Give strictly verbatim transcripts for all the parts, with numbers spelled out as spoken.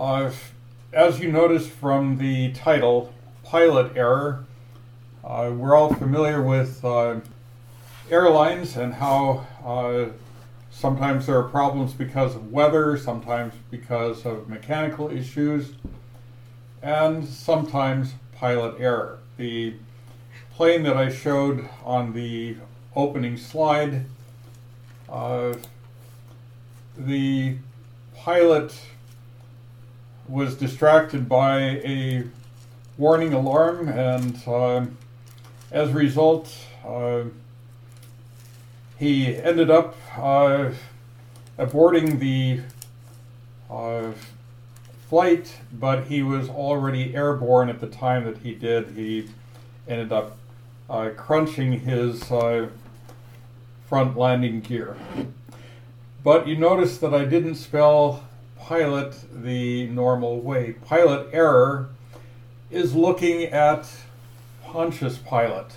Uh, as you notice from the title, Pilot Error, uh, we're all familiar with uh, airlines and how uh, sometimes there are problems because of weather, sometimes because of mechanical issues, and sometimes pilot error. The plane that I showed on the opening slide, uh, the pilot was distracted by a warning alarm, and uh, as a result, uh, he ended up uh, aborting the uh, flight, but he was already airborne at the time that he did. He ended up uh, crunching his uh, front landing gear. But you notice that I didn't spell pilot the normal way. Pilot error is looking at Pontius Pilate.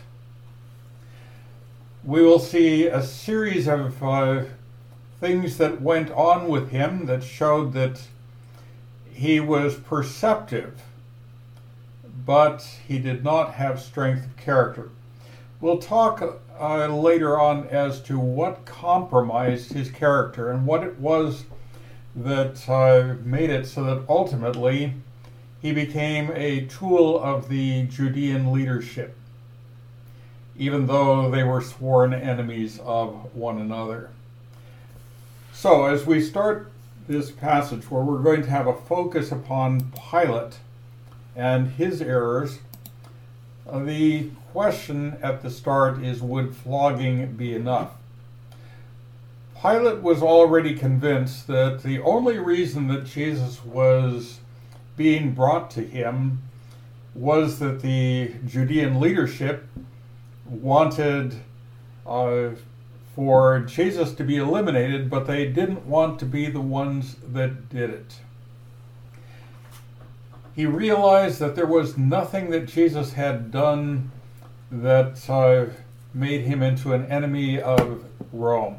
We will see a series of uh, things that went on with him that showed that he was perceptive, but he did not have strength of character. We'll talk uh, later on as to what compromised his character and what it was that uh, made it so that ultimately he became a tool of the Judean leadership, even though they were sworn enemies of one another. So as we start this passage where we're going to have a focus upon Pilate and his errors, uh, the question at the start is, would flogging be enough? Pilate was already convinced that the only reason that Jesus was being brought to him was that the Judean leadership wanted uh, for Jesus to be eliminated, but they didn't want to be the ones that did it. He realized that there was nothing that Jesus had done that uh, made him into an enemy of Rome.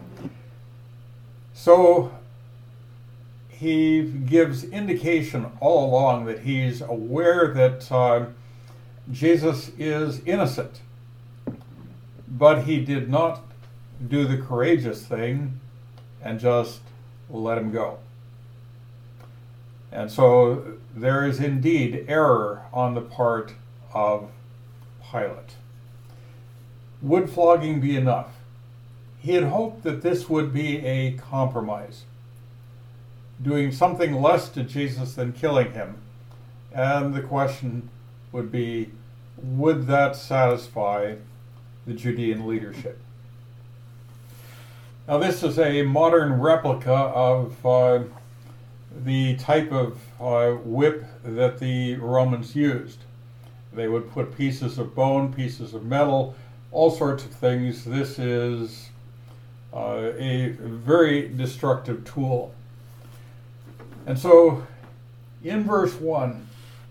So he gives indication all along that he's aware that uh, Jesus is innocent, but he did not do the courageous thing and just let him go. And so there is indeed error on the part of Pilate. Would flogging be enough? He had hoped that this would be a compromise, doing something less to Jesus than killing him. And the question would be, would that satisfy the Judean leadership? Now, this is a modern replica of uh, the type of uh, whip that the Romans used. They would put pieces of bone, pieces of metal, all sorts of things. This is uh, a very destructive tool. And so, in verse one,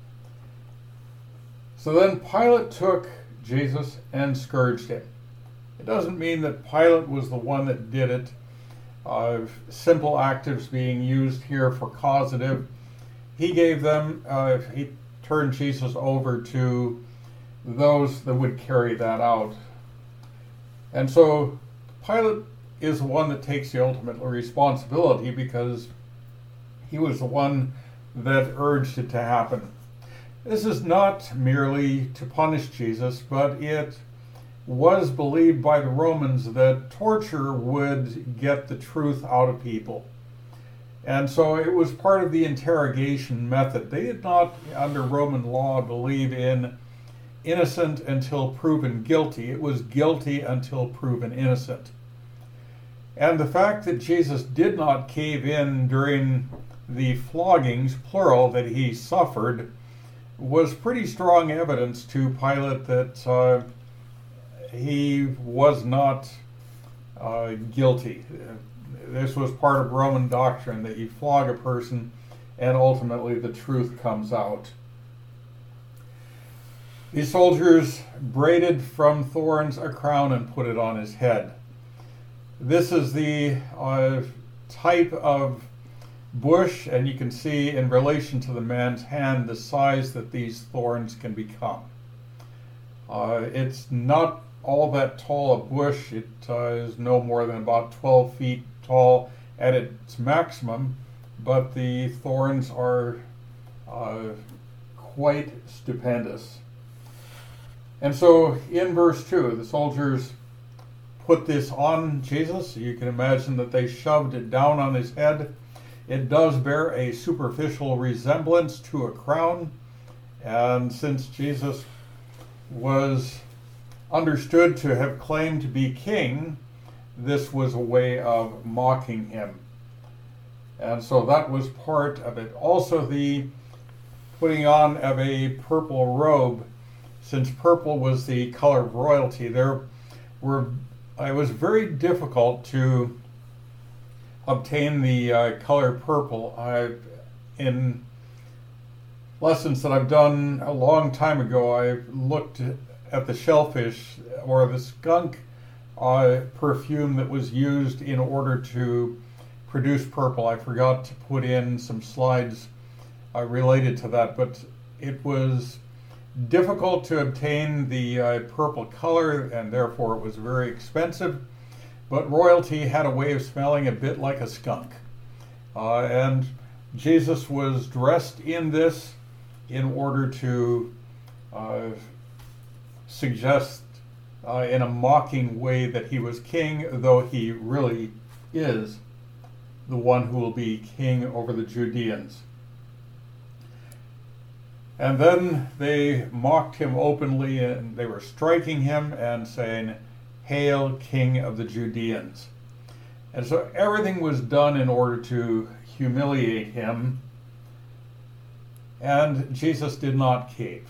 so then Pilate took Jesus and scourged him. It doesn't mean that Pilate was the one that did it. Uh, simple actives being used here for causative. He gave them, uh, he turned Jesus over to those that would carry that out. And so Pilate is the one that takes the ultimate responsibility because he was the one that urged it to happen. This is not merely to punish Jesus, but it was believed by the Romans that torture would get the truth out of people. And so it was part of the interrogation method. They did not, under Roman law, believe in innocent until proven guilty. It was guilty until proven innocent. And the fact that Jesus did not cave in during the floggings, plural, that he suffered, was pretty strong evidence to Pilate that uh, he was not uh, guilty. This was part of Roman doctrine, that you flog a person and ultimately the truth comes out. These soldiers braided from thorns a crown and put it on his head. This is the uh, type of bush, and you can see in relation to the man's hand the size that these thorns can become. Uh, it's not all that tall a bush. It uh, is no more than about twelve feet tall at its maximum, but the thorns are uh, quite stupendous. And so in verse two, the soldiers put this on Jesus. You can imagine that they shoved it down on his head. It does bear a superficial resemblance to a crown, and since Jesus was understood to have claimed to be king, this was a way of mocking him. And so that was part of it. Also, the putting on of a purple robe, since purple was the color of royalty, there were it was very difficult to obtain the uh, color purple. I, in lessons that I've done a long time ago, I looked at the shellfish or the skunk uh, perfume that was used in order to produce purple. I forgot to put in some slides uh, related to that, but it was difficult to obtain the uh, purple color, and therefore it was very expensive. But royalty had a way of smelling a bit like a skunk. Uh, and Jesus was dressed in this in order to uh, suggest uh, in a mocking way that he was king, though he really is the one who will be king over the Judeans. And then they mocked him openly, and they were striking him and saying, "Hail, King of the Judeans." And so everything was done in order to humiliate him, and Jesus did not cave.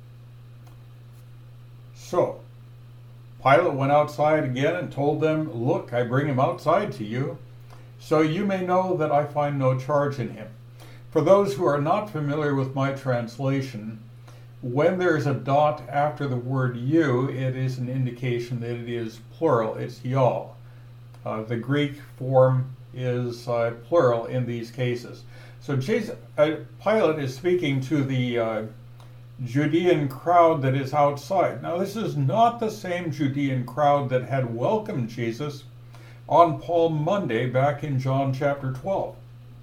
So Pilate went outside again and told them, "Look, I bring him outside to you, so you may know that I find no charge in him." For those who are not familiar with my translation, when there's a dot after the word you, it is an indication that it is plural. It's y'all. Uh, the Greek form is uh, plural in these cases. So Jesus, uh, Pilate is speaking to the uh, Judean crowd that is outside. Now, this is not the same Judean crowd that had welcomed Jesus on Palm Monday back in John chapter twelve.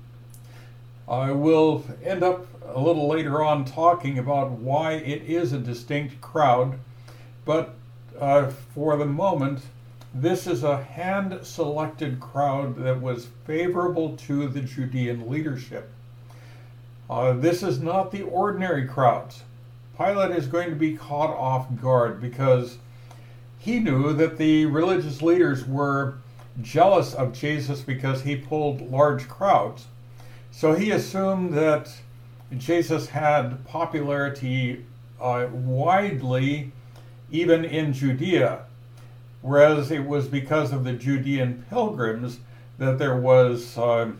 I will end up a little later on talking about why it is a distinct crowd, but uh, for the moment, this is a hand-selected crowd that was favorable to the Judean leadership. Uh, this is not the ordinary crowds. Pilate is going to be caught off guard because he knew that the religious leaders were jealous of Jesus because he pulled large crowds. So he assumed that Jesus had popularity uh, widely, even in Judea, whereas it was because of the Judean pilgrims that there was uh,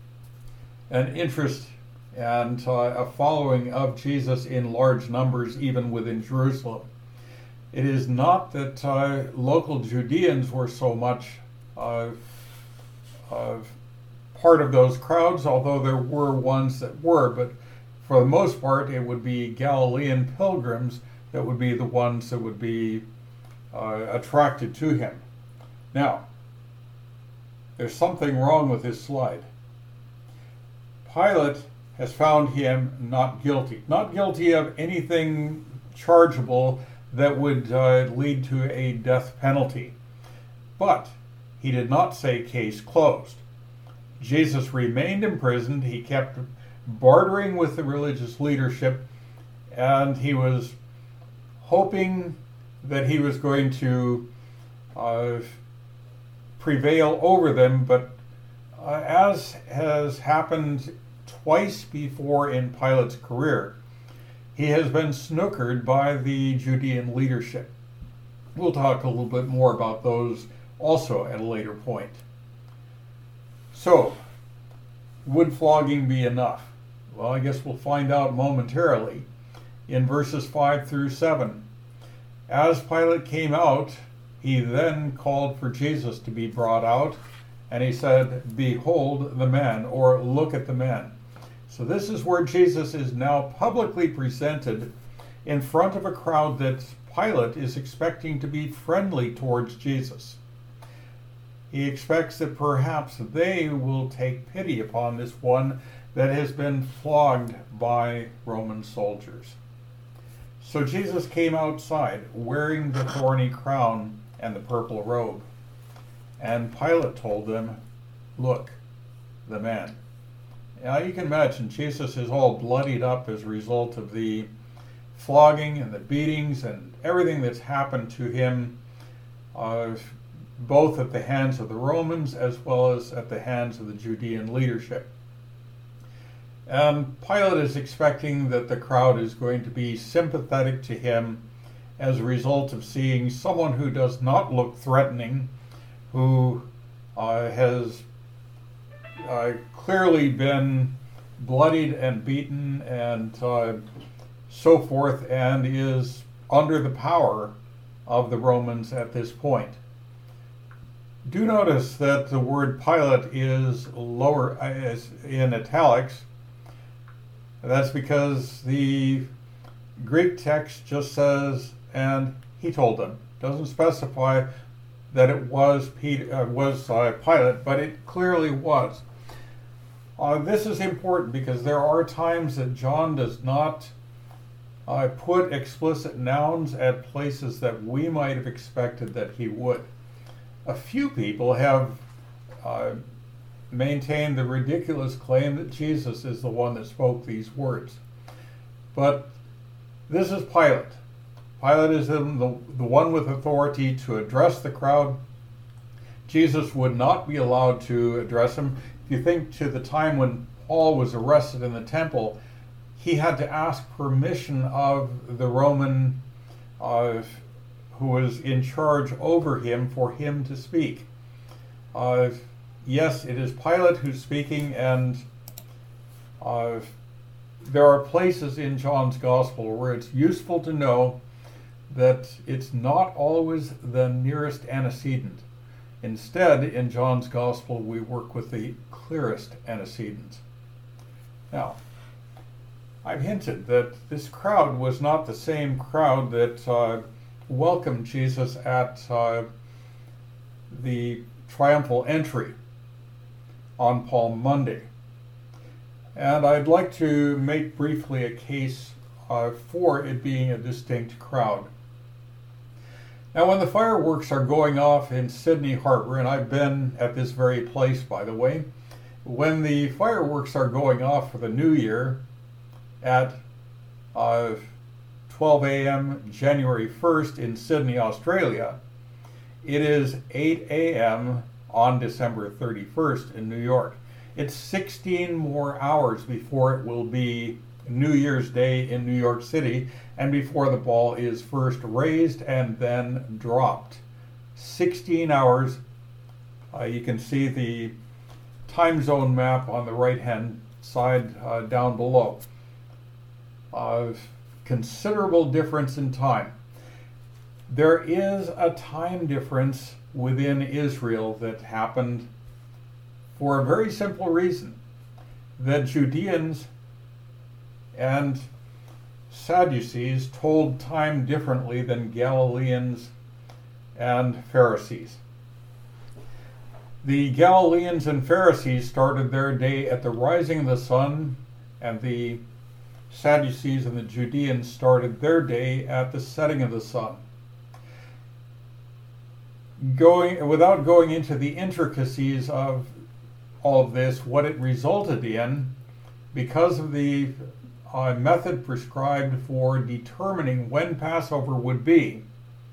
an interest and uh, a following of Jesus in large numbers, even within Jerusalem. It is not that uh, local Judeans were so much uh, uh, part of those crowds, although there were ones that were, but for the most part it would be Galilean pilgrims that would be the ones that would be uh, attracted to him. Now, there's something wrong with this slide. Pilate has found him not guilty. Not guilty of anything chargeable that would uh, lead to a death penalty. But he did not say case closed. Jesus remained imprisoned. He kept bartering with the religious leadership, and he was hoping that he was going to uh, prevail over them. But uh, as has happened twice before in Pilate's career, he has been snookered by the Judean leadership. We'll talk a little bit more about those also at a later point. So, would flogging be enough? Well, I guess we'll find out momentarily in verses five through seven. As Pilate came out, he then called for Jesus to be brought out, And he said, "Behold the man," or "Look at the man." So this is where Jesus is now publicly presented in front of a crowd that Pilate is expecting to be friendly towards Jesus. He expects that perhaps they will take pity upon this one that has been flogged by Roman soldiers. So Jesus came outside wearing the thorny crown and the purple robe. And Pilate told them, "Look, the man." Now you can imagine Jesus is all bloodied up as a result of the flogging and the beatings and everything that's happened to him, uh, both at the hands of the Romans as well as at the hands of the Judean leadership. And Pilate is expecting that the crowd is going to be sympathetic to him as a result of seeing someone who does not look threatening, who uh, has uh, clearly been bloodied and beaten and uh, so forth, and is under the power of the Romans at this point. Do notice that the word Pilate is lower is in italics. That's because the Greek text just says, "and he told them." Doesn't specify that it was Peter, uh, was uh, Pilate, but it clearly was. Uh, this is important because there are times that John does not uh, put explicit nouns at places that we might have expected that he would. A few people have uh, maintained the ridiculous claim that Jesus is the one that spoke these words. But this is Pilate. Pilate is the, the one with authority to address the crowd. Jesus would not be allowed to address him. If you think to the time when Paul was arrested in the temple, he had to ask permission of the Roman uh, who was in charge over him for him to speak. Uh, yes, it is Pilate who's speaking, and uh, there are places in John's Gospel where it's useful to know that it's not always the nearest antecedent. Instead, in John's Gospel, we work with the clearest antecedents. Now, I've hinted that this crowd was not the same crowd that uh, welcomed Jesus at uh, the triumphal entry on Palm Monday. And I'd like to make briefly a case uh, for it being a distinct crowd. Now, when the fireworks are going off in Sydney Harbor, and I've been at this very place, by the way, when the fireworks are going off for the New Year at uh, twelve a.m. January first in Sydney, Australia, it is eight a.m. on December thirty-first in New York. It's sixteen more hours before it will be New Year's Day in New York City, and before the ball is first raised and then dropped. sixteen hours. Uh, you can see the time zone map on the right-hand side uh, down below. Uh, considerable difference in time. There is a time difference within Israel that happened for a very simple reason, that Judeans and Sadducees told time differently than Galileans and Pharisees. The Galileans and Pharisees started their day at the rising of the sun, and the Sadducees and the Judeans started their day at the setting of the sun. Going, without going into the intricacies of all of this, what it resulted in, because of the uh, method prescribed for determining when Passover would be,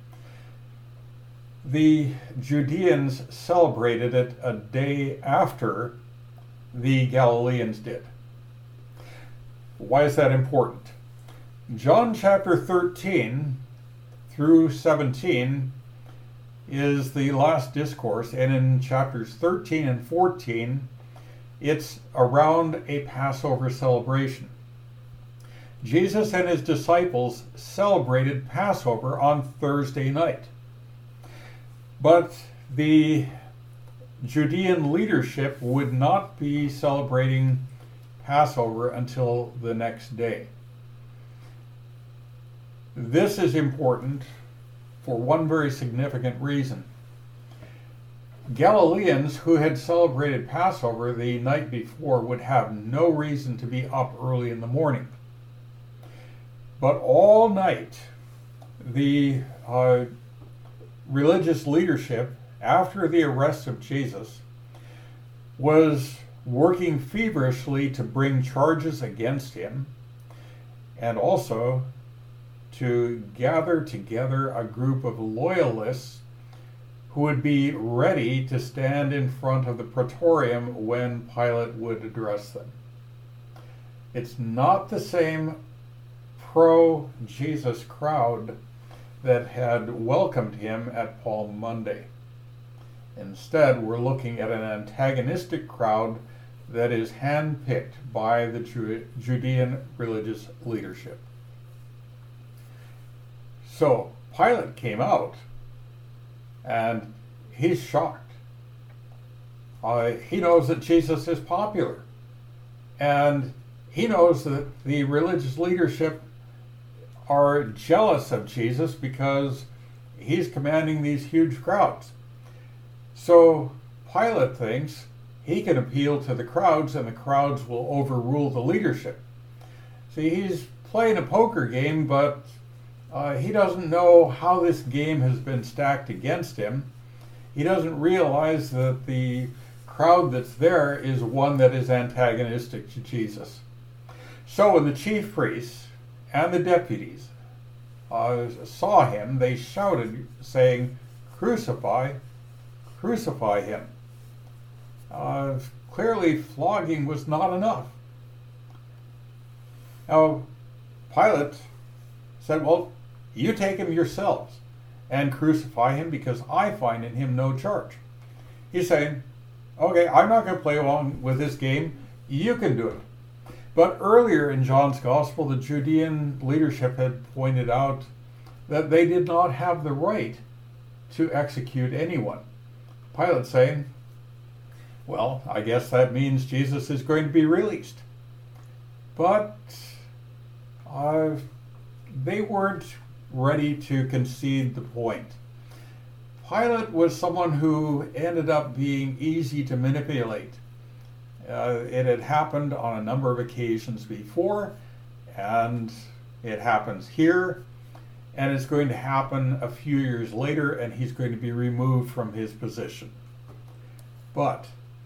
the Judeans celebrated it a day after the Galileans did. Why is that important? John chapter thirteen through seventeen is the last discourse, and in chapters thirteen and fourteen, it's around a Passover celebration. Jesus and his disciples celebrated Passover on Thursday night. But the Judean leadership would not be celebrating Passover until the next day. This is important for one very significant reason. Galileans who had celebrated Passover the night before would have no reason to be up early in the morning. But all night, the uh, religious leadership, after the arrest of Jesus, was working feverishly to bring charges against him and also to gather together a group of loyalists who would be ready to stand in front of the praetorium when Pilate would address them. It's not the same pro-Jesus crowd that had welcomed him at Palm Monday. Instead, we're looking at an antagonistic crowd that is handpicked by the Ju- Judean religious leadership. So Pilate came out, and he's shocked. Uh, he knows that Jesus is popular, and he knows that the religious leadership are jealous of Jesus because he's commanding these huge crowds. So Pilate thinks he can appeal to the crowds, and the crowds will overrule the leadership. See, he's playing a poker game, but uh, he doesn't know how this game has been stacked against him. He doesn't realize that the crowd that's there is one that is antagonistic to Jesus. So when the chief priests and the deputies uh, saw him, they shouted, saying, "Crucify, crucify him." Uh, clearly, flogging was not enough. Now, Pilate said, "Well, you take him yourselves and crucify him, because I find in him no charge." He's saying, okay, I'm not going to play along with this game. You can do it. But earlier in John's Gospel, the Judean leadership had pointed out that they did not have the right to execute anyone. Pilate saying, well, I guess that means Jesus is going to be released. But uh, they weren't ready to concede the point. Pilate was someone who ended up being easy to manipulate. Uh, it had happened on a number of occasions before, and it happens here, and it's going to happen a few years later, and he's going to be removed from his position. But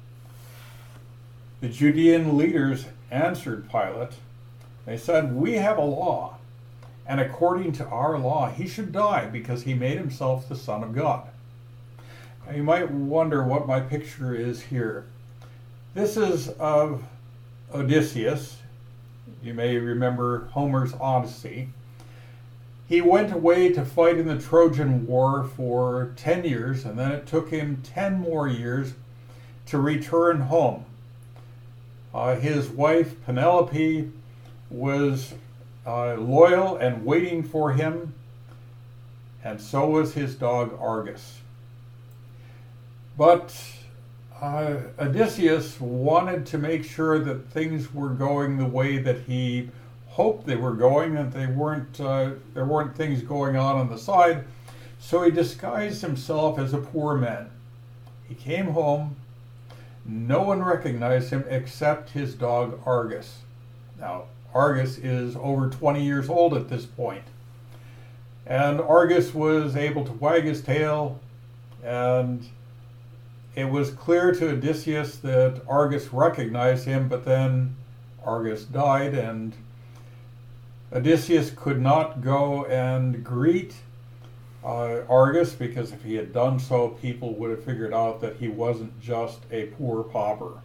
the Judean leaders answered Pilate. They said, "We have a law, and according to our law, he should die because he made himself the Son of God." Now, you might wonder what my picture is here. This is of Odysseus. You may remember Homer's Odyssey. He went away to fight in the Trojan War for ten years, and then it took him ten more years to return home. Uh, his wife, Penelope, was uh, loyal and waiting for him, and so was his dog Argus. But uh, Odysseus wanted to make sure that things were going the way that he hoped they were going, that they weren't uh, there weren't things going on on the side. So he disguised himself as a poor man. He came home. No one recognized him except his dog Argus. Now, Argus is over twenty years old at this point. And Argus was able to wag his tail, and it was clear to Odysseus that Argus recognized him, but then Argus died, and Odysseus could not go and greet uh, Argus, because if he had done so, people would have figured out that he wasn't just a poor pauper.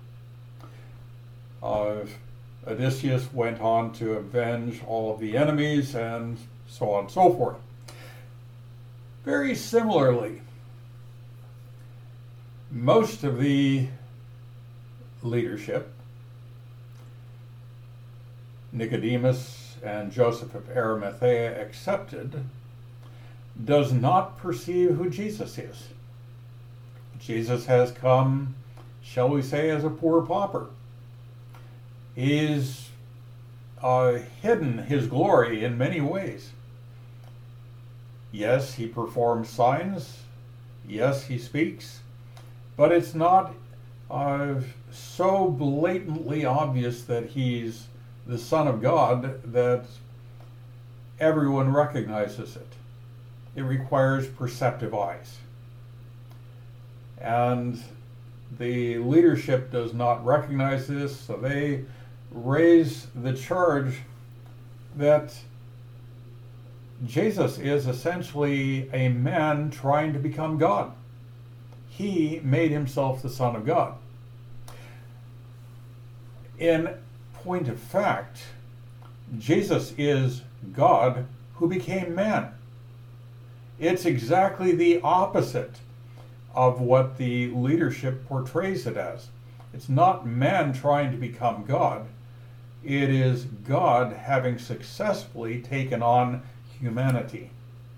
Uh, Odysseus went on to avenge all of the enemies, and so on and so forth. Very similarly, most of the leadership, Nicodemus and Joseph of Arimathea accepted, does not perceive who Jesus is. Jesus has come, shall we say, as a poor pauper. He's uh, hidden his glory in many ways. Yes, he performs signs. Yes, he speaks. But it's not uh, so blatantly obvious that he's the Son of God that everyone recognizes it. It requires perceptive eyes. And the leadership does not recognize this, so they raise the charge that Jesus is essentially a man trying to become God. He made himself the Son of God. In point of fact, Jesus is God who became man. It's exactly the opposite of what the leadership portrays it as. It's not man trying to become God. It is God having successfully taken on humanity.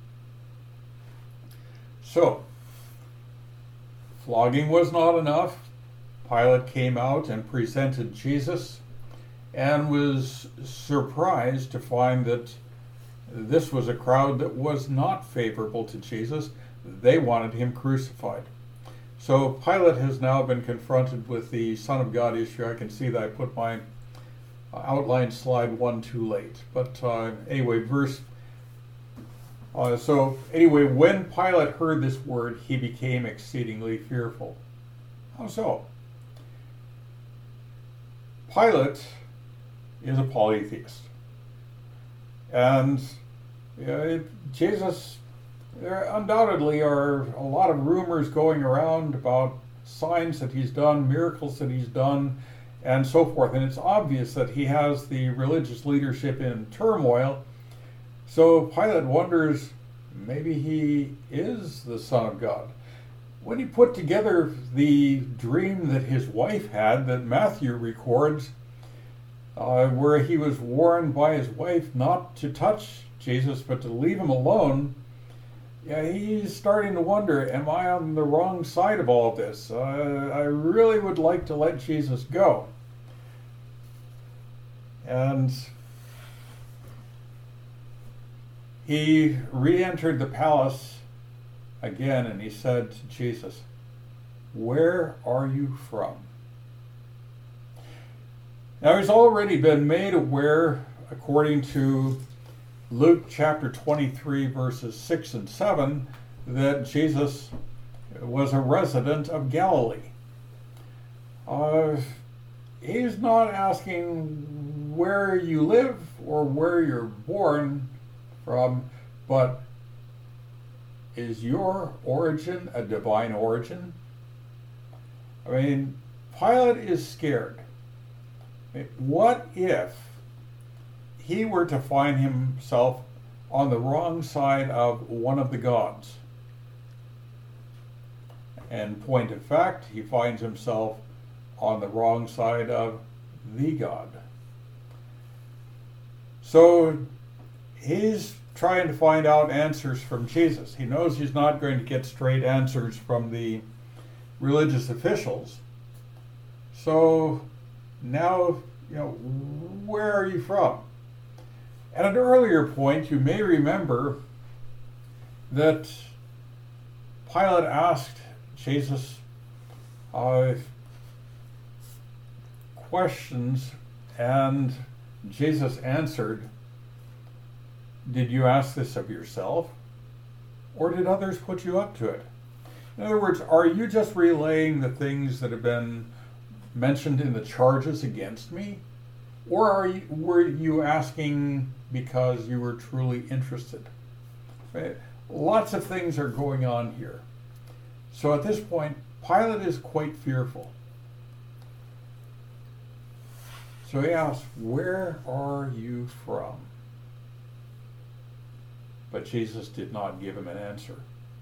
So, flogging was not enough. Pilate came out and presented Jesus and was surprised to find that this was a crowd that was not favorable to Jesus. They wanted him crucified. So Pilate has now been confronted with the Son of God issue. I can see that I put my outline slide one too late. But uh, anyway, verse... Uh, so anyway, when Pilate heard this word, he became exceedingly fearful. How so? Pilate is a polytheist. And you know, it, Jesus, there undoubtedly are a lot of rumors going around about signs that he's done, miracles that he's done, and so forth. And it's obvious that he has the religious leadership in turmoil. So Pilate wonders, maybe he is the Son of God. When he put together the dream that his wife had, that Matthew records, uh, where he was warned by his wife not to touch Jesus, but to leave him alone, yeah, he's starting to wonder, am I on the wrong side of all of this? Uh, I really would like to let Jesus go. And he re-entered the palace again, and he said to Jesus, "Where are you from?" Now he's already been made aware, according to Luke chapter twenty-three, verses six and seven, that Jesus was a resident of Galilee. Uh, he's not asking where you live or where you're born from, but is your origin a divine origin? I mean, Pilate is scared. I mean, what if he were to find himself on the wrong side of one of the gods? And point of fact, he finds himself on the wrong side of the God. So he's trying to find out answers from Jesus. He knows he's not going to get straight answers from the religious officials. So now, you know, where are you from? At an earlier point, you may remember that Pilate asked Jesus uh, questions, and Jesus answered, "Did you ask this of yourself, or did others put you up to it?" In other words, are you just relaying the things that have been mentioned in the charges against me? Or are you, were you asking because you were truly interested? Right? Lots of things are going on here. So at this point, Pilate is quite fearful. So he asks, "Where are you from?" But Jesus did not give him an answer.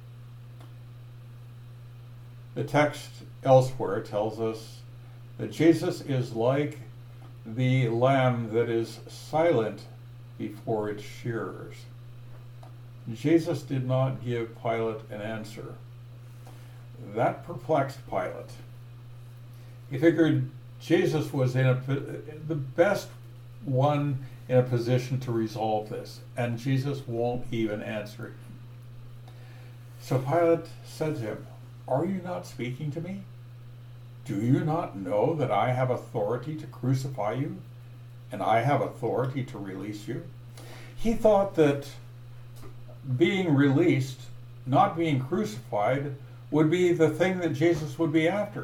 The text elsewhere tells us that Jesus is like the lamb that is silent before its shearers. Jesus did not give Pilate an answer. That perplexed Pilate. He figured Jesus was in a, the best one in a position to resolve this, and Jesus won't even answer it. So Pilate said to him, "Are you not speaking to me? Do you not know that I have authority to crucify you, and I have authority to release you?" He thought that being released, not being crucified, would be the thing that Jesus would be after.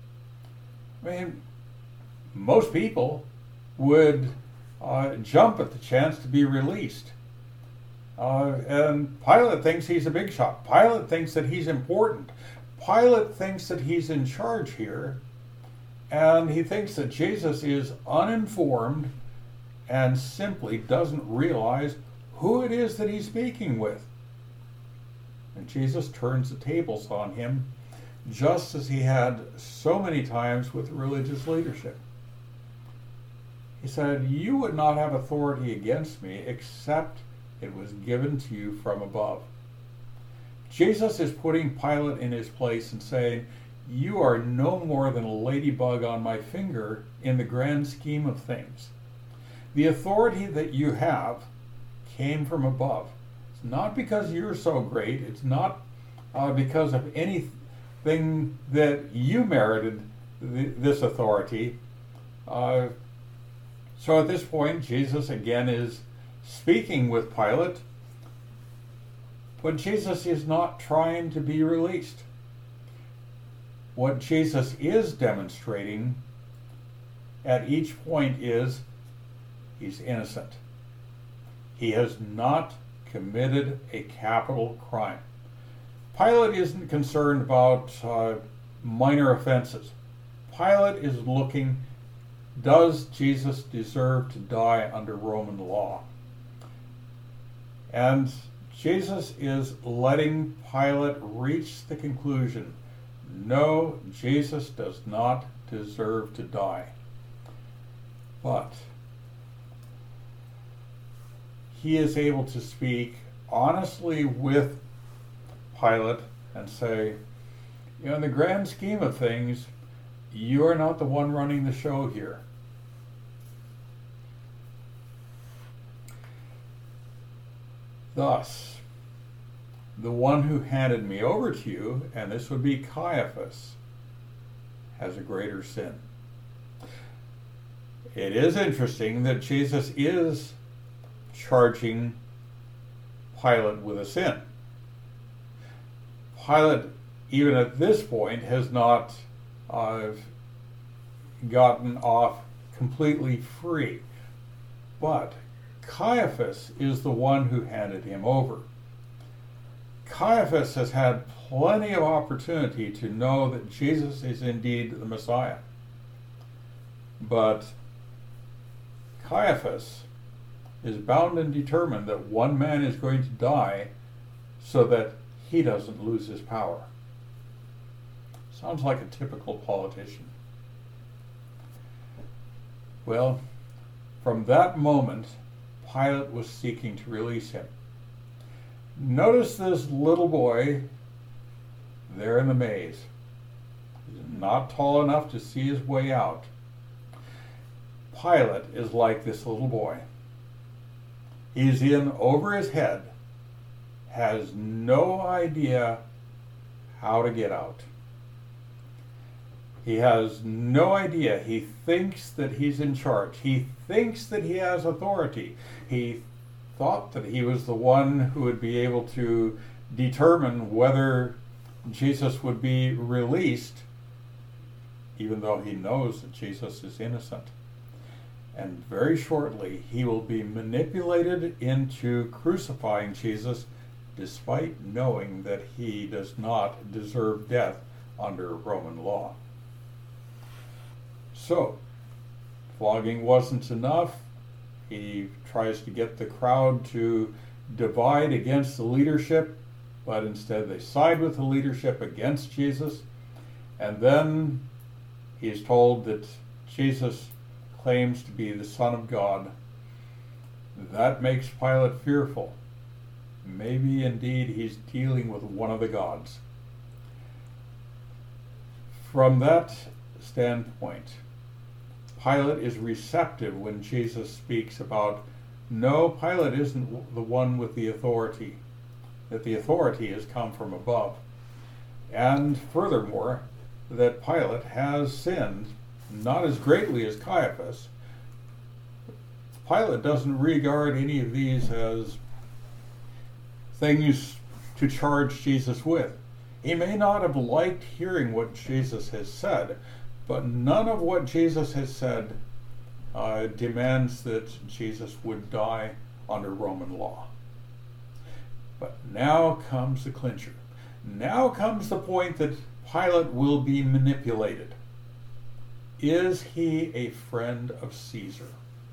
I mean, most people would uh, jump at the chance to be released. Uh, and Pilate thinks he's a big shot. Pilate thinks that he's important. Pilate thinks that he's in charge here. And he thinks that Jesus is uninformed and simply doesn't realize who it is that he's speaking with. And Jesus turns the tables on him, just as he had so many times with religious leadership. He said, "You would not have authority against me except it was given to you from above." Jesus is putting Pilate in his place and saying, "You are no more than a ladybug on my finger in the grand scheme of things. The authority that you have came from above. It's not because you're so great. It's not uh, because of anything that you merited th- this authority." Uh, so at this point, Jesus again is speaking with Pilate, but Jesus is not trying to be released. What Jesus is demonstrating at each point is he's innocent. He has not committed a capital crime. Pilate isn't concerned about uh, minor offenses. Pilate is looking, does Jesus deserve to die under Roman law? And Jesus is letting Pilate reach the conclusion, no, Jesus does not deserve to die. But he is able to speak honestly with Pilate and say, you know, in the grand scheme of things, you are not the one running the show here. Thus, the one who handed me over to you, and this would be Caiaphas, has a greater sin. It is interesting that Jesus is charging Pilate with a sin. Pilate, even at this point, has not uh, gotten off completely free. But Caiaphas is the one who handed him over. Caiaphas has had plenty of opportunity to know that Jesus is indeed the Messiah. But Caiaphas is bound and determined that one man is going to die so that he doesn't lose his power. Sounds like a typical politician. Well, from that moment, Pilate was seeking to release him. Notice this little boy there in the maze. He's not tall enough to see his way out. Pilate is like this little boy. He's in over his head, has no idea how to get out. He has no idea. He thinks that he's in charge. He thinks that he has authority. He thought that he was the one who would be able to determine whether Jesus would be released, even though he knows that Jesus is innocent. And very shortly, he will be manipulated into crucifying Jesus, despite knowing that he does not deserve death under Roman law. So, flogging wasn't enough. He tries to get the crowd to divide against the leadership, but instead they side with the leadership against Jesus. And then he is told that Jesus claims to be the Son of God. That makes Pilate fearful. Maybe indeed he's dealing with one of the gods. From that standpoint, Pilate is receptive when Jesus speaks about, no, Pilate isn't the one with the authority, that the authority has come from above. And furthermore, that Pilate has sinned, not as greatly as Caiaphas. Pilate doesn't regard any of these as things to charge Jesus with. He may not have liked hearing what Jesus has said, but none of what Jesus has said uh, demands that Jesus would die under Roman law. But now comes the clincher. Now comes the point that Pilate will be manipulated. Is he a friend of Caesar?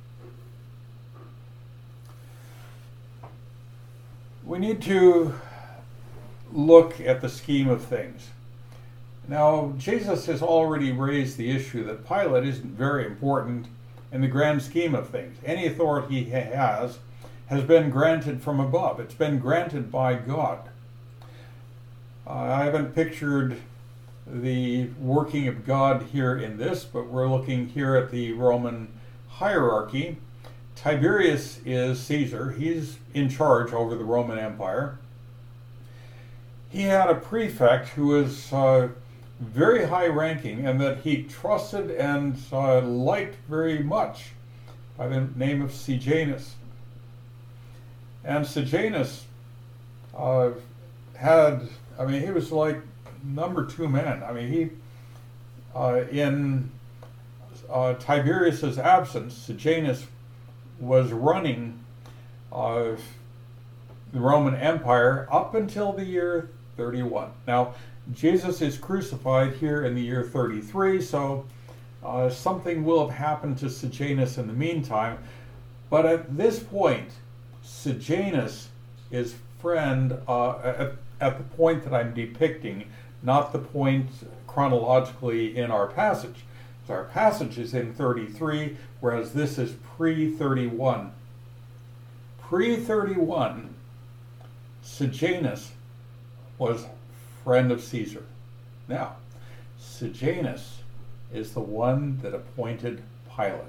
We need to look at the scheme of things. Now, Jesus has already raised the issue that Pilate isn't very important in the grand scheme of things. Any authority he has has been granted from above. It's been granted by God. Uh, I haven't pictured the working of God here in this, but we're looking here at the Roman hierarchy. Tiberius is Caesar. He's in charge over the Roman Empire. He had a prefect who was uh, very high ranking and that he trusted and uh, liked very much, by the name of Sejanus. And Sejanus uh, had, I mean, he was like number two man. I mean, he, uh, in uh, Tiberius's absence, Sejanus was running uh, the Roman Empire up until the year thirty-one. Now, Jesus is crucified here in the year thirty-three, so uh, something will have happened to Sejanus in the meantime. But at this point, Sejanus is friend uh, at, at the point that I'm depicting, not the point chronologically in our passage. So our passage is in thirty-three, whereas this is pre thirty-one. pre thirty-one, Sejanus was friend of Caesar. Now, Sejanus is the one that appointed Pilate.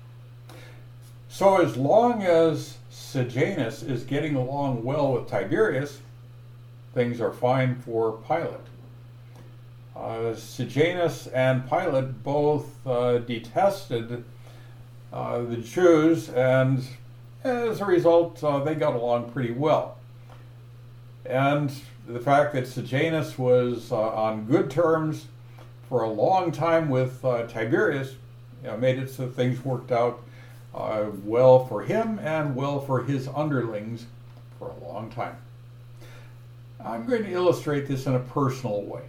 So as long as Sejanus is getting along well with Tiberius, things are fine for Pilate. Uh, Sejanus and Pilate both uh, detested uh, the Jews, and as a result, uh, they got along pretty well. And the fact that Sejanus was uh, on good terms for a long time with uh, Tiberius, you know, made it so things worked out uh, well for him and well for his underlings for a long time. I'm going to illustrate this in a personal way.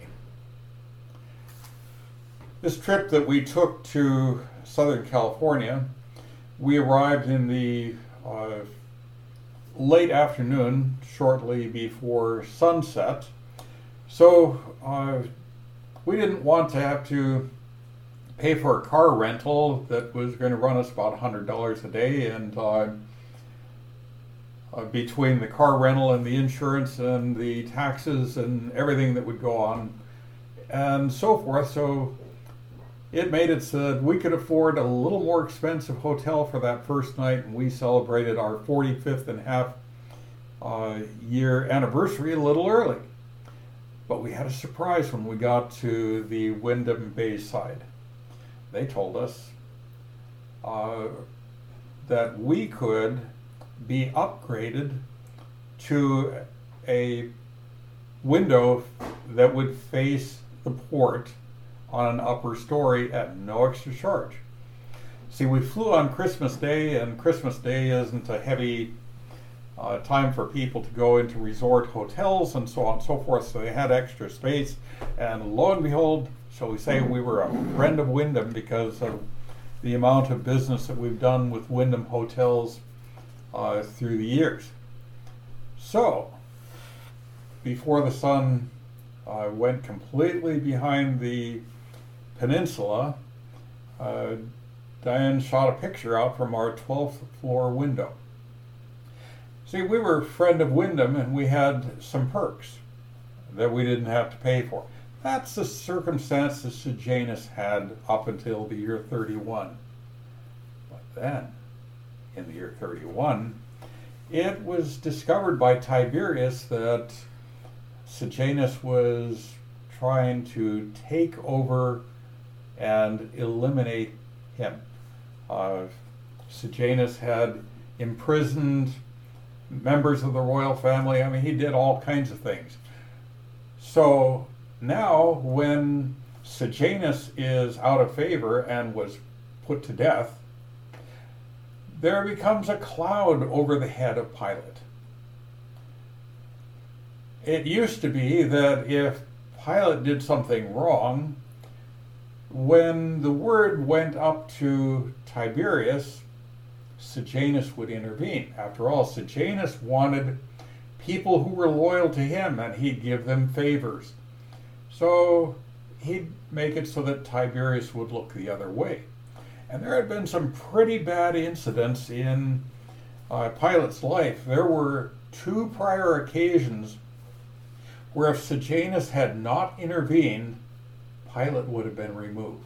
This trip that we took to Southern California, we arrived in the uh, late afternoon, shortly before sunset. So uh, we didn't want to have to pay for a car rental that was going to run us about one hundred dollars a day, and uh, uh, between the car rental and the insurance and the taxes and everything that would go on and so forth. So it made it so that we could afford a little more expensive hotel for that first night, and we celebrated our forty-fifth and half uh, year anniversary a little early. But we had a surprise when we got to the Wyndham Bayside. They told us uh, that we could be upgraded to a window that would face the port on an upper story at no extra charge. See, we flew on Christmas Day, and Christmas Day isn't a heavy uh, time for people to go into resort hotels and so on and so forth, so they had extra space, and lo and behold, shall we say, we were a friend of Wyndham because of the amount of business that we've done with Wyndham hotels uh, through the years. So, before the sun uh, went completely behind the peninsula, uh, Diane shot a picture out from our twelfth floor window. See, we were a friend of Wyndham, and we had some perks that we didn't have to pay for. That's the circumstance that Sejanus had up until the year thirty-one. But then, in the year thirty-one, it was discovered by Tiberius that Sejanus was trying to take over and eliminate him. Uh, Sejanus had imprisoned members of the royal family. I mean, he did all kinds of things. So now, when Sejanus is out of favor and was put to death, there becomes a cloud over the head of Pilate. It used to be that if Pilate did something wrong, when the word went up to Tiberius, Sejanus would intervene. After all, Sejanus wanted people who were loyal to him, and he'd give them favors. So he'd make it so that Tiberius would look the other way. And there had been some pretty bad incidents in uh, Pilate's life. There were two prior occasions where if Sejanus had not intervened, Pilate would have been removed.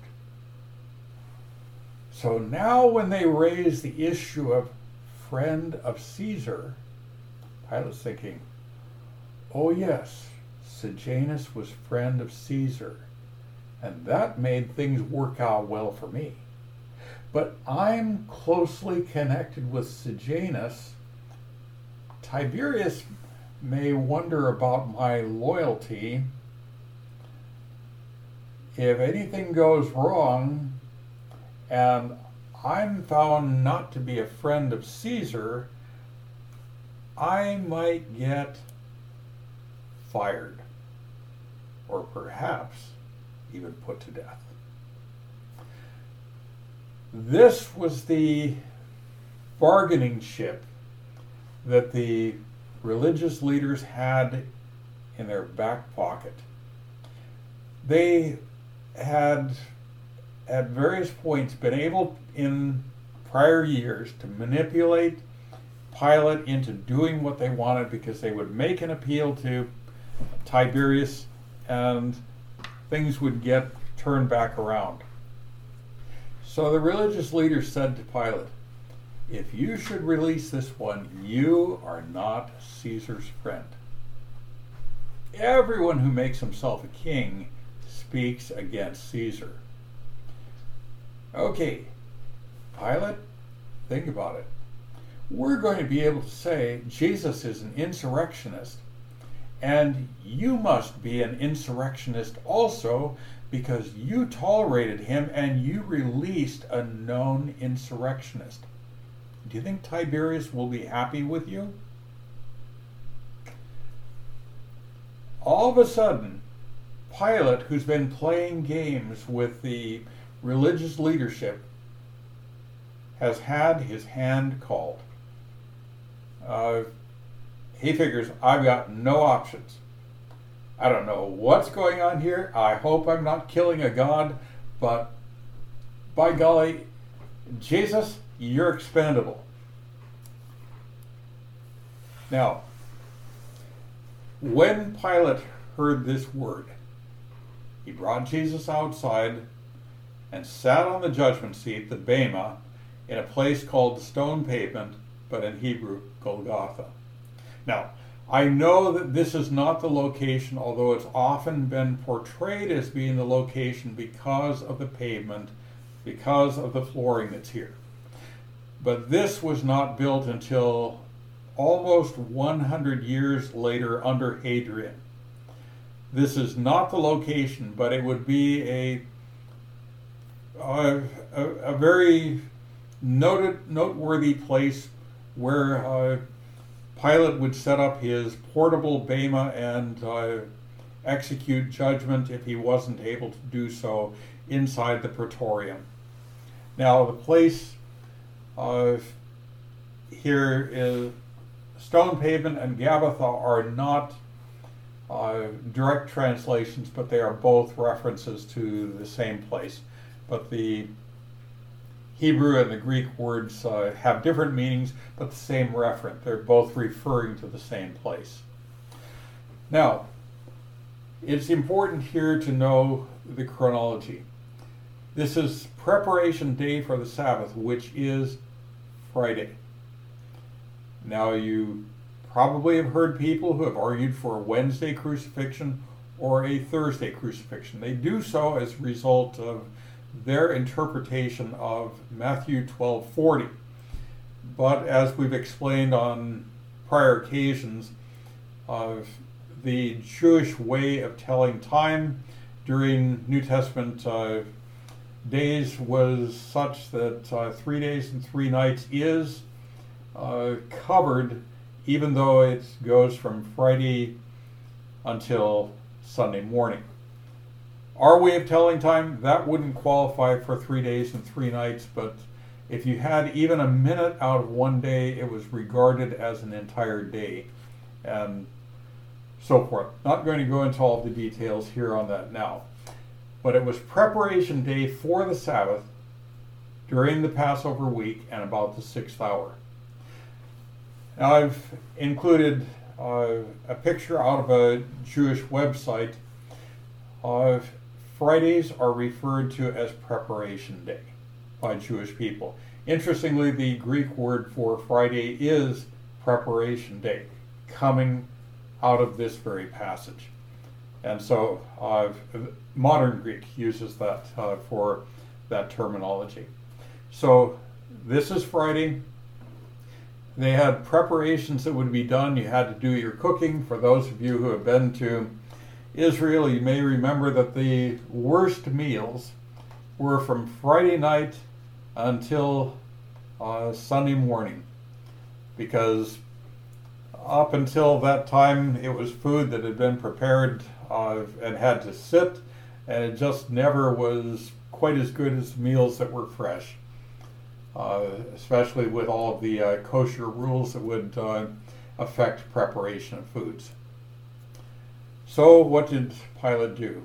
So now when they raise the issue of friend of Caesar, Pilate's thinking, oh yes, Sejanus was friend of Caesar, and that made things work out well for me. But I'm closely connected with Sejanus. Tiberius may wonder about my loyalty. If anything goes wrong and I'm found not to be a friend of Caesar, I might get fired, or perhaps even put to death. This was the bargaining chip that the religious leaders had in their back pocket. They had at various points been able in prior years to manipulate Pilate into doing what they wanted, because they would make an appeal to Tiberius and things would get turned back around. So the religious leaders said to Pilate, if you should release this one, you are not Caesar's friend. Everyone who makes himself a king speaks against Caesar. Okay, Pilate, think about it. We're going to be able to say Jesus is an insurrectionist, and you must be an insurrectionist also, because you tolerated him and you released a known insurrectionist. Do you think Tiberius will be happy with you? All of a sudden, Pilate, who's been playing games with the religious leadership, has had his hand called. Uh, he figures, I've got no options. I don't know what's going on here. I hope I'm not killing a god, but by golly, Jesus, you're expendable. Now, when Pilate heard this word, he brought Jesus outside and sat on the judgment seat, the Bema, in a place called the Stone Pavement, but in Hebrew, Golgotha. Now, I know that this is not the location, although it's often been portrayed as being the location because of the pavement, because of the flooring that's here. But this was not built until almost one hundred years later under Hadrian. This is not the location, but it would be a a, a, a very noted, noteworthy place where uh, Pilate would set up his portable bema and uh, execute judgment if he wasn't able to do so inside the Praetorium. Now, the place uh, here is Stone Pavement and Gabbatha are not uh, direct translations, but they are both references to the same place. But the Hebrew and the Greek words uh, have different meanings, but the same referent. They're both referring to the same place. Now, It's important here to know the chronology. This is preparation day for the Sabbath, which is Friday. Now, you probably have heard people who have argued for a Wednesday crucifixion or a Thursday crucifixion. They do so as a result of their interpretation of Matthew twelve forty. But as we've explained on prior occasions, of the Jewish way of telling time during New Testament uh, days was such that uh, three days and three nights is uh, covered, even though it goes from Friday until Sunday morning. Our way of telling time, that wouldn't qualify for three days and three nights, but if you had even a minute out of one day, it was regarded as an entire day, and so forth. Not going to go into all of the details here on that now. But it was preparation day for the Sabbath during the Passover week and about the sixth hour. Now, I've included uh, a picture out of a Jewish website of Fridays are referred to as preparation day by Jewish people. Interestingly, the Greek word for Friday is preparation day, coming out of this very passage. And so uh, modern Greek uses that uh, for that terminology. So this is Friday. They had preparations that would be done. You had to do your cooking. For those of you who have been to Israel, you may remember that the worst meals were from Friday night until uh, Sunday morning, because up until that time it was food that had been prepared uh, and had to sit, and it just never was quite as good as meals that were fresh, uh, especially with all of the uh, kosher rules that would uh, affect preparation of foods. So what did Pilate do?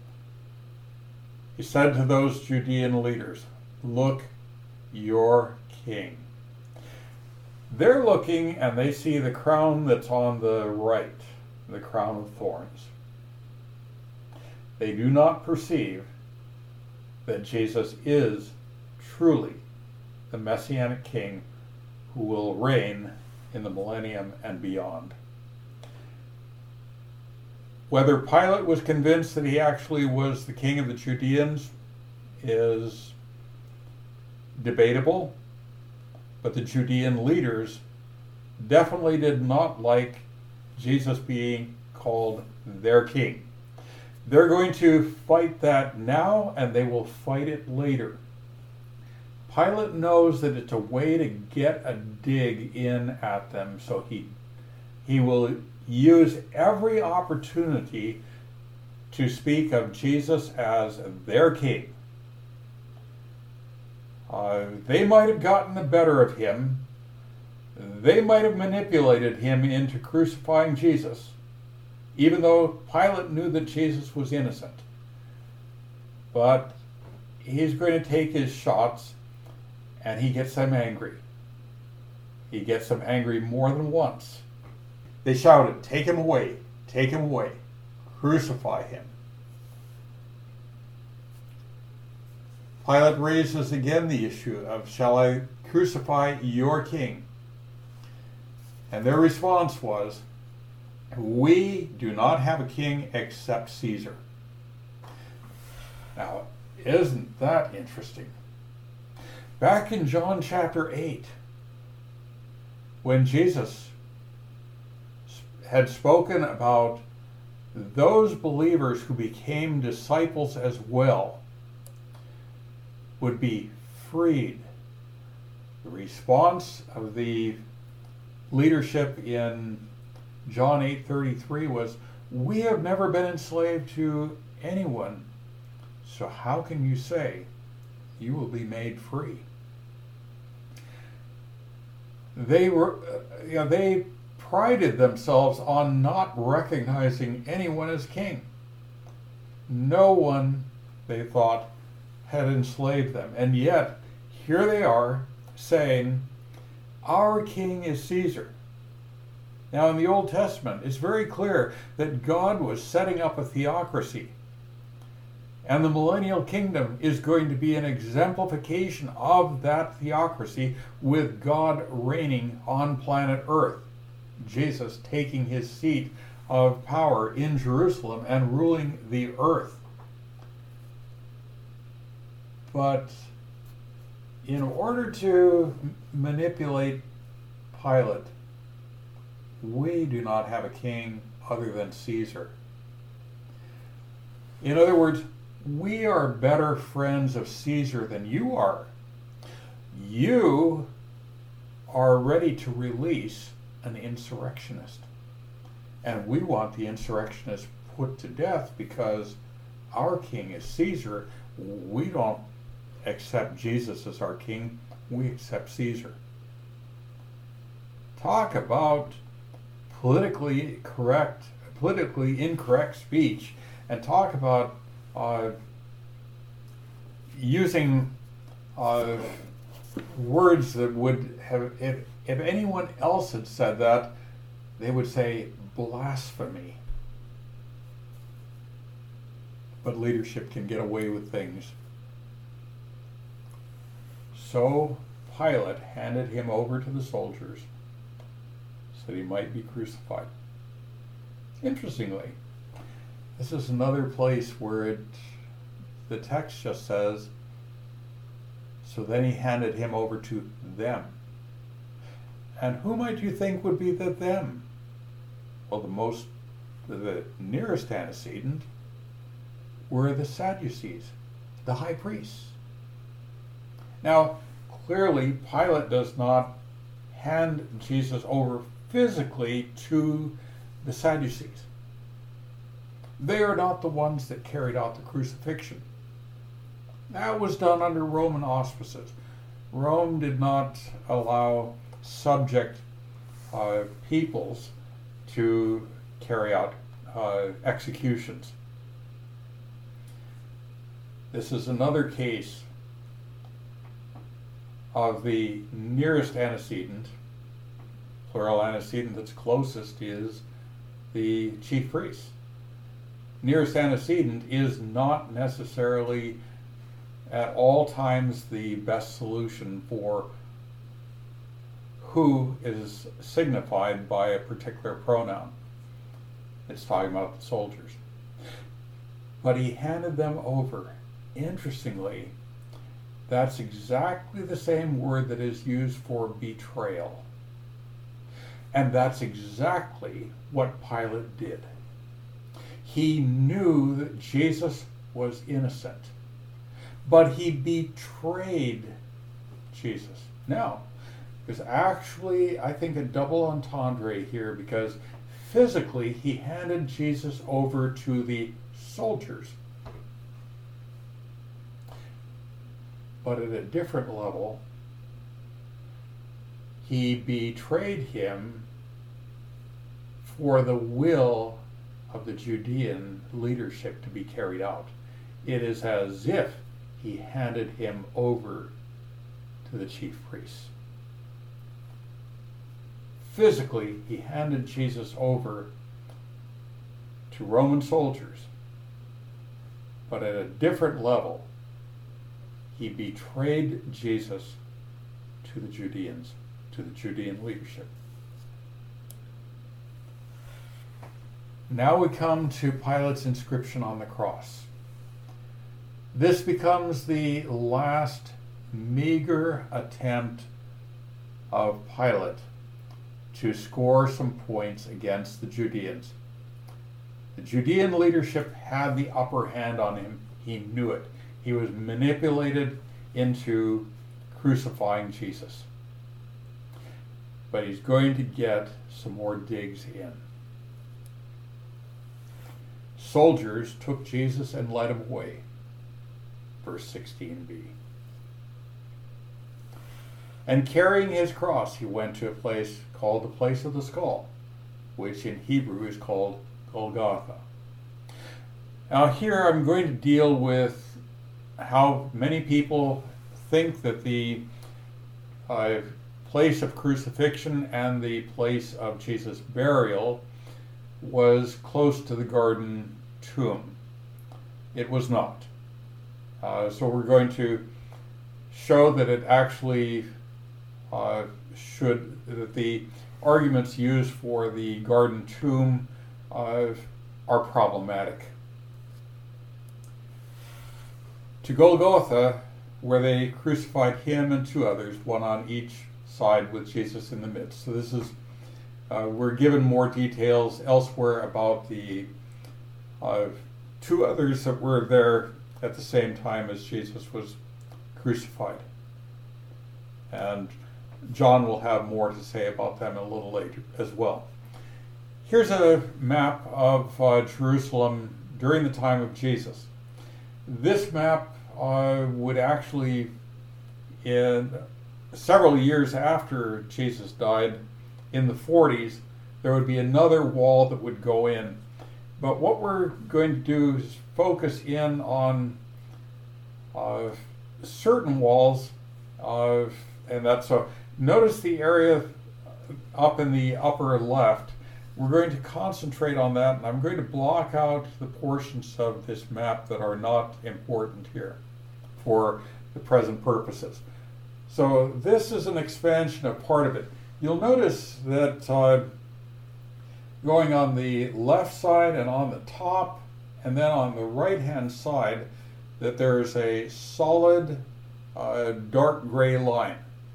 He said to those Judean leaders, "Look, your king." They're looking and they see the crown that's on the right, the crown of thorns. They do not perceive that Jesus is truly the Messianic King who will reign in the millennium and beyond. Whether Pilate was convinced that he actually was the king of the Judeans is debatable, but the Judean leaders definitely did not like Jesus being called their king. They're going to fight that now, and they will fight it later. Pilate knows that it's a way to get a dig in at them, so he he will use every opportunity to speak of Jesus as their king. Uh, they might have gotten the better of him. They might have manipulated him into crucifying Jesus, even though Pilate knew that Jesus was innocent. But he's going to take his shots, and he gets them angry. He gets them angry more than once. They shouted, "Take him away, take him away, crucify him." Pilate raises again the issue of, "Shall I crucify your king?" And their response was, "We do not have a king except Caesar." Now, isn't that interesting? Back in John chapter eight, when Jesus had spoken about those believers who became disciples as well would be freed, the response of the leadership in John eight thirty-three was, "We have never been enslaved to anyone, so how can you say you will be made free?" They were, you know, they prided themselves on not recognizing anyone as king. No one, they thought, had enslaved them. And yet, here they are saying, "Our king is Caesar." Now, in the Old Testament, it's very clear that God was setting up a theocracy. And the millennial kingdom is going to be an exemplification of that theocracy, with God reigning on planet Earth. Jesus taking his seat of power in Jerusalem and ruling the earth. But in order to manipulate Pilate, we do not have a king other than Caesar. In other words, we are better friends of Caesar than you are. You are ready to release an insurrectionist. And we want the insurrectionist put to death because our king is Caesar. We don't accept Jesus as our king. We accept Caesar. Talk about politically correct, politically incorrect speech, and talk about uh, using uh, words that would have, if, if anyone else had said that, they would say blasphemy. But leadership can get away with things. So Pilate handed him over to the soldiers so that he might be crucified. Interestingly, this is another place where it, the text just says, so then he handed him over to them. And who might you think would be the them? Well, the most, the nearest antecedent were the Sadducees, the high priests. Now, clearly, Pilate does not hand Jesus over physically to the Sadducees. They are not the ones that carried out the crucifixion. That was done under Roman auspices. Rome did not allow subject uh, peoples to carry out uh, executions. This is another case of the nearest antecedent, plural antecedent that's closest is the chief priest. Nearest antecedent is not necessarily at all times the best solution for who is signified by a particular pronoun. It's talking about the soldiers. But he handed them over. Interestingly, that's exactly the same word that is used for betrayal. And that's exactly what Pilate did. He knew that Jesus was innocent, but he betrayed Jesus. Now, there's actually, I think, a double entendre here, because physically he handed Jesus over to the soldiers. But at a different level, he betrayed him for the will of the Judean leadership to be carried out. It is as if he handed him over to the chief priests. Physically, he handed Jesus over to Roman soldiers, but at a different level, he betrayed Jesus to the Judeans, to the Judean leadership. Now we come to Pilate's inscription on the cross. This becomes the last meager attempt of Pilate to score some points against the Judeans. The Judean leadership had the upper hand on him. He knew it. He was manipulated into crucifying Jesus. But he's going to get some more digs in. Soldiers took Jesus and led him away. Verse sixteen b. And carrying his cross, he went to a place called the place of the skull, which in Hebrew is called Golgotha. Now here I'm going to deal with how many people think that the uh, place of crucifixion and the place of Jesus' burial was close to the garden tomb. It was not. Uh, so we're going to show that it actually uh, should, that the arguments used for the garden tomb uh, are problematic. To Golgotha, where they crucified him and two others, one on each side with Jesus in the midst. So this is, uh, we're given more details elsewhere about the uh, two others that were there at the same time as Jesus was crucified. And John will have more to say about them a little later as well. Here's a map of uh, Jerusalem during the time of Jesus. This map uh, would actually, in several years after Jesus died, in the forties, there would be another wall that would go in. But what we're going to do is focus in on uh, certain walls, uh, and that's a, notice the area up in the upper left. We're going to concentrate on that, and I'm going to block out the portions of this map that are not important here for the present purposes. So this is an expansion of part of it. You'll notice that uh, going on the left side and on the top, and then on the right-hand side, that there's a solid uh, dark gray line.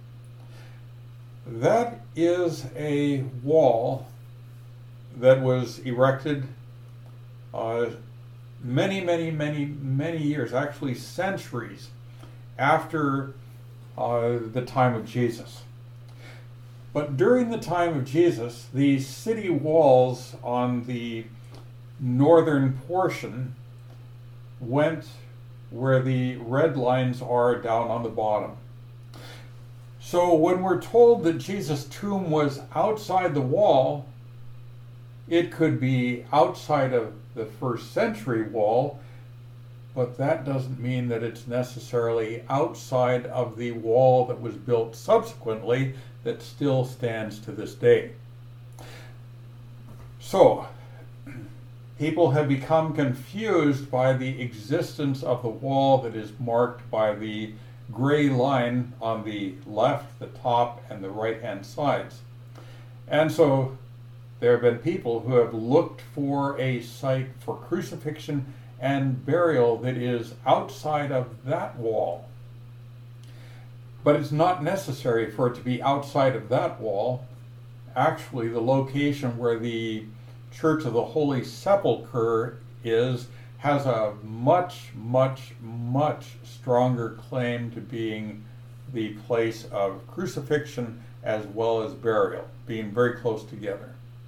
That is a wall that was erected uh, many, many, many, many years, actually centuries after uh, the time of Jesus. But during the time of Jesus, the city walls on the northern portion went where the red lines are down on the bottom. So when we're told that Jesus' tomb was outside the wall, it could be outside of the first century wall, but that doesn't mean that it's necessarily outside of the wall that was built subsequently that still stands to this day. So, people have become confused by the existence of the wall that is marked by the gray line on the left, the top, and the right-hand sides. And so there have been people who have looked for a site for crucifixion and burial that is outside of that wall. But it's not necessary for it to be outside of that wall. Actually, the location where the Church of the Holy Sepulchre is has a much, much, much stronger claim to being the place of crucifixion as well as burial, being very close together.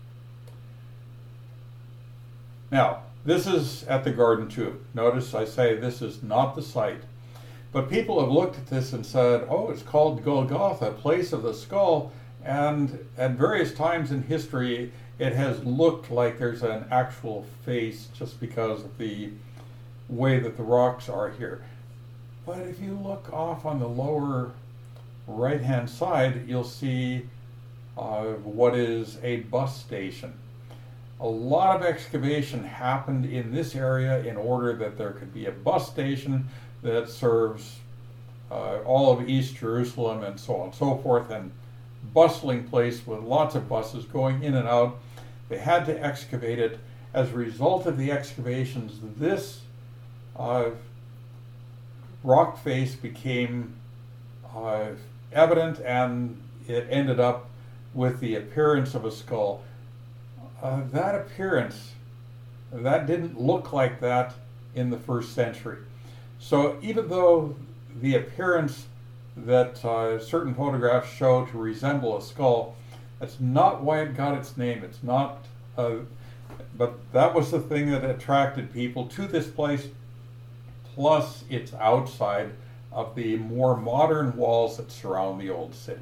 Now, this is at the Garden Tomb. Notice I say this is not the site. But people have looked at this and said, oh, it's called Golgotha, place of the skull, and at various times in history it has looked like there's an actual face just because of the way that the rocks are here. But if you look off on the lower right-hand side, you'll see uh, what is a bus station. A lot of excavation happened in this area in order that there could be a bus station that serves uh, all of East Jerusalem and so on and so forth, and bustling place with lots of buses going in and out. They had to excavate it. As a result of the excavations, this uh, rock face became uh, evident, and it ended up with the appearance of a skull. Uh, that appearance, that didn't look like that in the first century. So even though the appearance that uh, certain photographs show to resemble a skull, that's not why it got its name. It's not, uh, but that was the thing that attracted people to this place, plus it's outside of the more modern walls that surround the old city.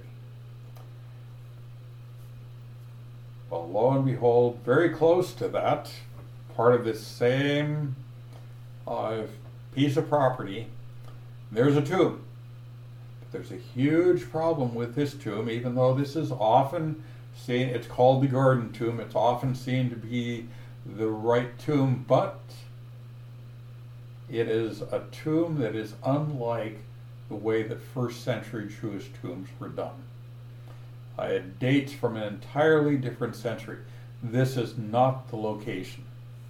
Well, lo and behold, very close to that, part of this same uh, piece of property, there's a tomb. there's a huge problem with this tomb, even though this is often seen, it's called the Garden Tomb, it's often seen to be the right tomb, but it is a tomb that is unlike the way that first century Jewish tombs were done. Uh, it dates from an entirely different century. This is not the location.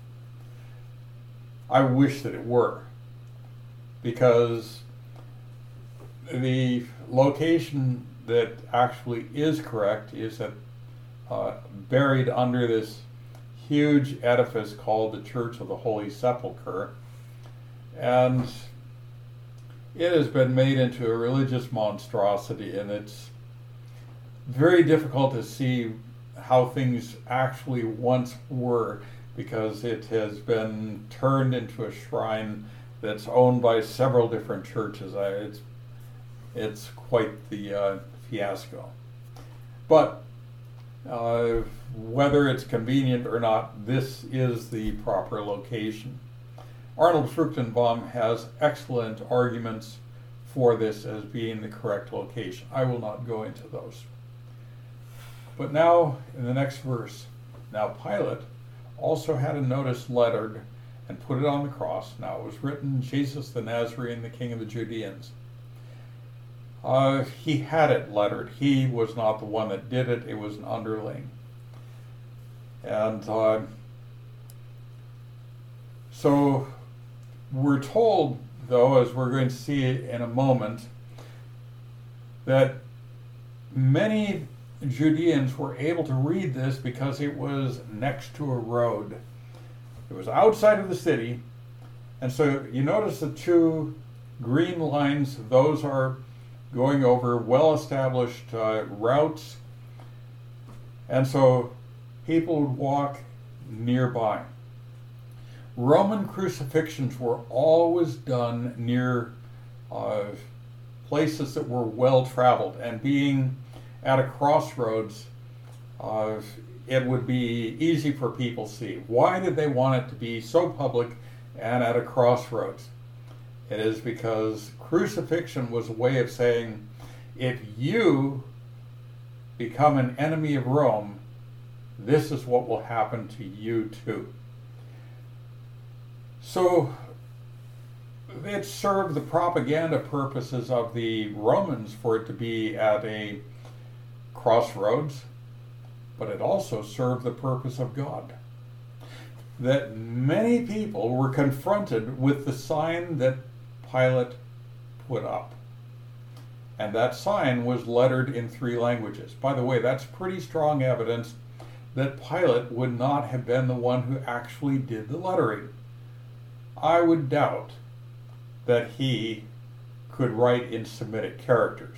I wish that it were, because the location that actually is correct is that uh, buried under this huge edifice called the Church of the Holy Sepulchre, and it has been made into a religious monstrosity, and it's very difficult to see how things actually once were, because it has been turned into a shrine that's owned by several different churches. I, it's it's quite the uh, fiasco. But uh, whether it's convenient or not, this is the proper location. Arnold Fruchtenbaum has excellent arguments for this as being the correct location. I will not go into those. But now, in the next verse, now Pilate also had a notice lettered and put it on the cross. Now it was written, Jesus the Nazarene, the King of the Judeans. Uh, he had it lettered. He was not the one that did it. It was an underling. And uh, so we're told, though, as we're going to see in a moment, that many Judeans were able to read this because it was next to a road. It was outside of the city, and so you notice the two green lines, those are going over well-established uh, routes, and so people would walk nearby. Roman crucifixions were always done near uh, places that were well-traveled, and being at a crossroads, uh, it would be easy for people to see. Why did they want it to be so public and at a crossroads? It is because crucifixion was a way of saying, if you become an enemy of Rome, this is what will happen to you too. So it served the propaganda purposes of the Romans for it to be at a crossroads, but it also served the purpose of God. That many people were confronted with the sign that Pilate put up. And that sign was lettered in three languages. By the way, that's pretty strong evidence that Pilate would not have been the one who actually did the lettering. I would doubt that he could write in Semitic characters.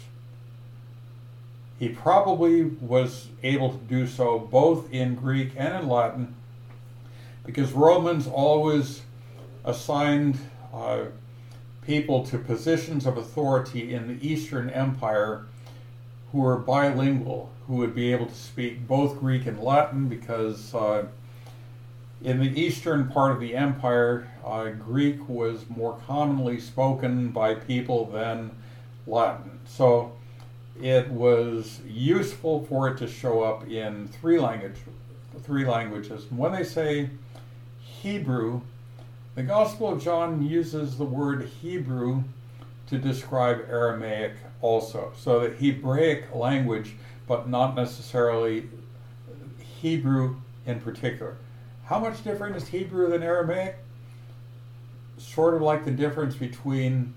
He probably was able to do so both in Greek and in Latin, because Romans always assigned uh, people to positions of authority in the Eastern Empire who were bilingual, who would be able to speak both Greek and Latin, because uh, in the eastern part of the empire, uh, Greek was more commonly spoken by people than Latin. So it was useful for it to show up in three language, three languages. And when they say Hebrew, the Gospel of John uses the word Hebrew to describe Aramaic also. So that Hebraic language, but not necessarily Hebrew in particular. How much different is Hebrew than Aramaic? Sort of like the difference between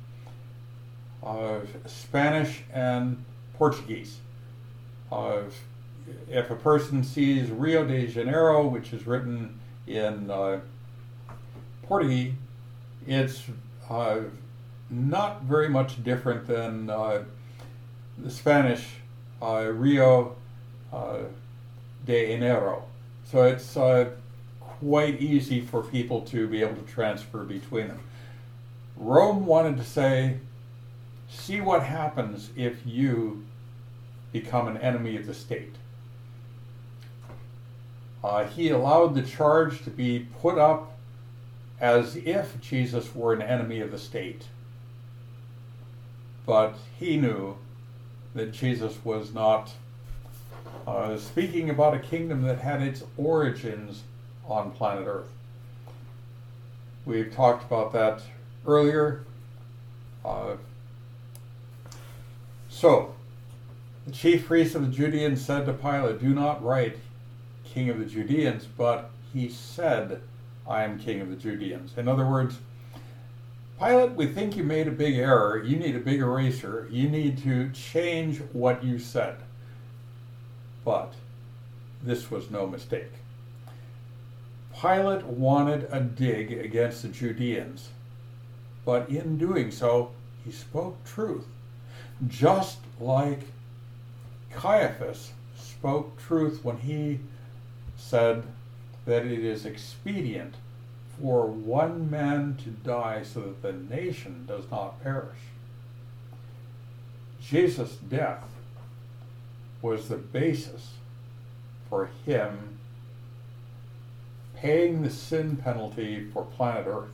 uh, Spanish and Portuguese. Uh, if a person sees Rio de Janeiro, which is written in uh, Portuguese, it's uh, not very much different than uh, the Spanish uh, Rio uh, de Janeiro. So it's uh, quite easy for people to be able to transfer between them. Rome wanted to say, see what happens if you become an enemy of the state. Uh, he allowed the charge to be put up as if Jesus were an enemy of the state. but he knew that Jesus was not uh, speaking about a kingdom that had its origins on planet Earth. We've talked about that earlier. Uh, so, the chief priest of the Judeans said to Pilate, "Do not write King of the Judeans," but he said, "I am King of the Judeans." In other words, Pilate, we think you made a big error. You need a big eraser. You need to change what you said. But this was no mistake. Pilate wanted a dig against the Judeans, but in doing so, he spoke truth, just like Caiaphas spoke truth when he said that it is expedient for one man to die so that the nation does not perish. Jesus' death was the basis for him paying the sin penalty for planet Earth.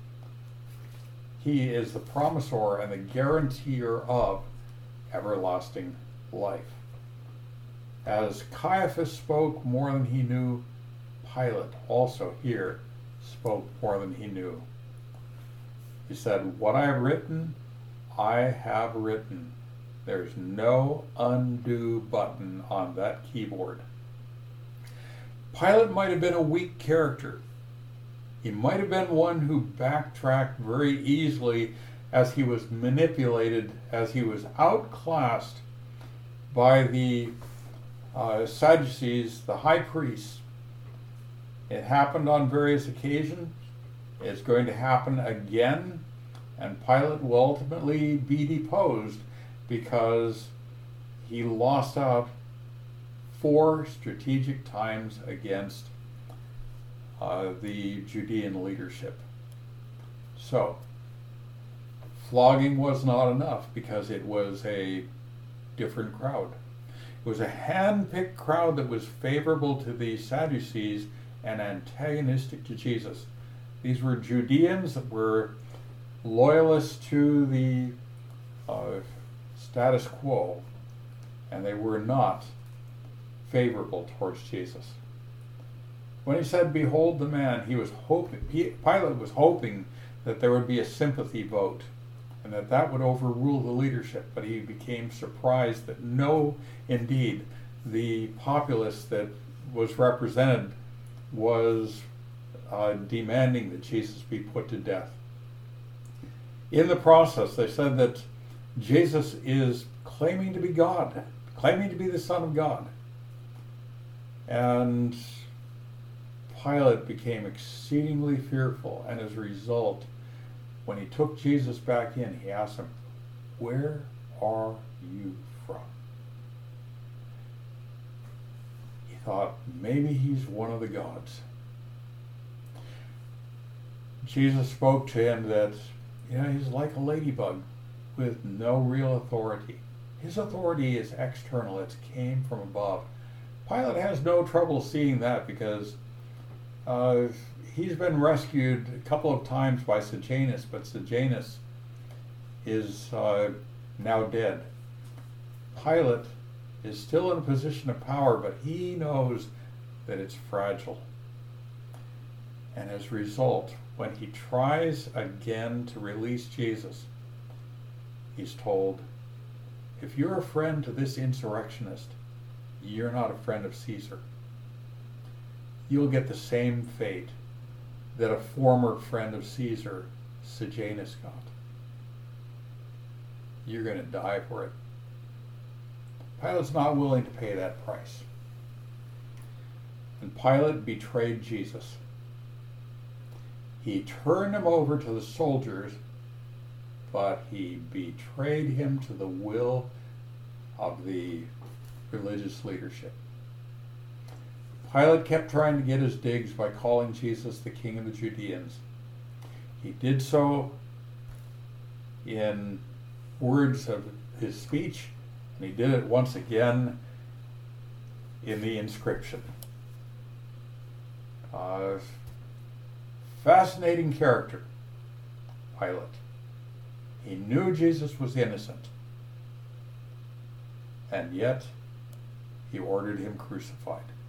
He is the promisor and the guarantor of everlasting life. As Caiaphas spoke more than he knew, Pilate also here spoke more than he knew. He said, "What I have written, I have written." There's no undo button on that keyboard. Pilate might have been a weak character. He might have been one who backtracked very easily as he was manipulated, as he was outclassed by the uh, Sadducees, the high priests. It happened on various occasions. It's going to happen again, and Pilate will ultimately be deposed because he lost out four strategic times against uh, the Judean leadership. So, flogging was not enough because it was a different crowd. It was a hand-picked crowd that was favorable to the Sadducees and antagonistic to Jesus. These were Judeans that were loyalists to the uh, status quo, and they were not favorable towards Jesus. When he said, "Behold the man," he was hoping, he, Pilate was hoping that there would be a sympathy vote and that that would overrule the leadership, but he became surprised that no, indeed, the populace that was represented was uh, demanding that Jesus be put to death. In the process, they said that Jesus is claiming to be God, claiming to be the Son of God. And Pilate became exceedingly fearful, and as a result, when he took Jesus back in, he asked him, "Where are you from?" He thought, maybe he's one of the gods. Jesus spoke to him that, you know, he's like a ladybug with no real authority. His authority is external. It came from above. Pilate has no trouble seeing that because uh, he's been rescued a couple of times by Sejanus, but Sejanus is uh, now dead. Pilate is still in a position of power, but he knows that it's fragile. And as a result, when he tries again to release Jesus, he's told, "If you're a friend to this insurrectionist, you're not a friend of Caesar. You'll get the same fate that a former friend of Caesar, Sejanus, got. You're going to die for it." Pilate's not willing to pay that price. And Pilate betrayed Jesus. He turned him over to the soldiers, but he betrayed him to the will of the religious leadership. Pilate kept trying to get his digs by calling Jesus the King of the Judeans. He did so in words of his speech, and he did it once again in the inscription. Uh, fascinating character, Pilate. He knew Jesus was innocent. And yet, he ordered him crucified.